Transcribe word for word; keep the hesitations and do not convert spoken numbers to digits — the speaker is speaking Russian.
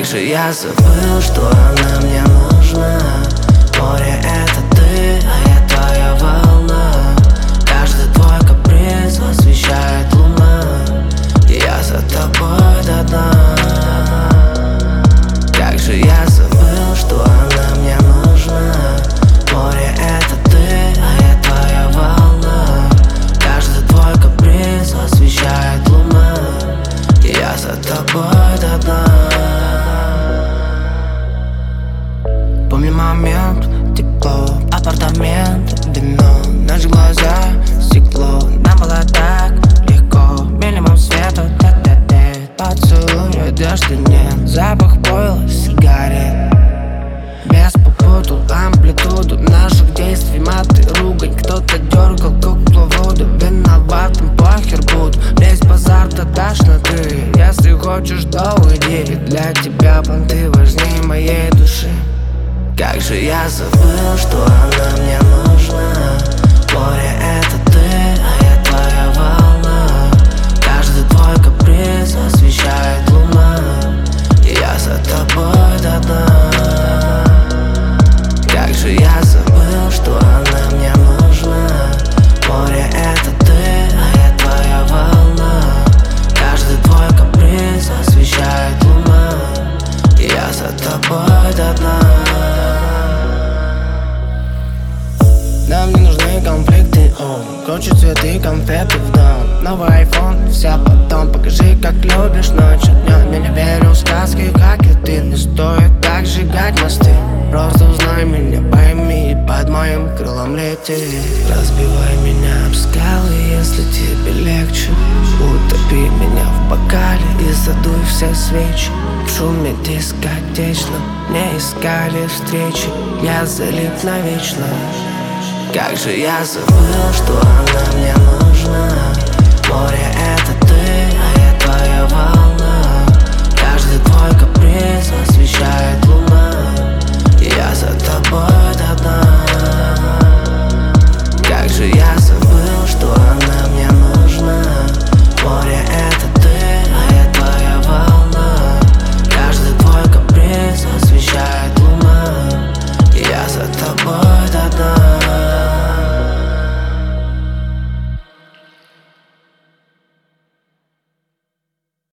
Как же я забыл, что она мне нужна. Море — это ты, а я твоя волна. Каждый твой каприз освещает луна. Я за тобой до дна. Как же я забыл, что она мне нужна. Море — это ты, а я твоя волна. Каждый твой каприз освещает луна. Я за тобой до дна. Помню момент, тепло, апартамент, вино, наши глаза, стекло. Нам было так легко, минимум света, тет-тет-тет. Поцелуй, одежды нет, запах пойла, сигарет. Без попутал амплитуду наших действий, маты, ругань. Кто-то дергал кукловоду, виноватым похер буду. Весь базар ты дашь на ты. Если хочешь долгой девять, для тебя понты важнее моей души. Как же я забыл, что она мне нужна. Море — это ты, а я твоя волна. Каждый твой каприз освещает луна. Я за тобой до дна. Как же я забыл, что она мне нужна. Море — это ты, а я твоя волна. Каждый твой каприз освещает луна. Я за тобой до дна. Нам не нужны конфликты, о, круче цветы, конфеты в дом. Новый айфон, вся потом. Покажи, как любишь ночью, днем. Я не верю в сказки, как и ты. Не стоит так сжигать мосты. Просто узнай меня, пойми, и под моим крылом лети. Разбивай меня об скалы, если тебе легче. Утопи меня в бокале и задуй все свечи. В шуме дискотечном не искали встречи. Я залип навечно. Как же я забыл, что она мне нужна. Море — это ты,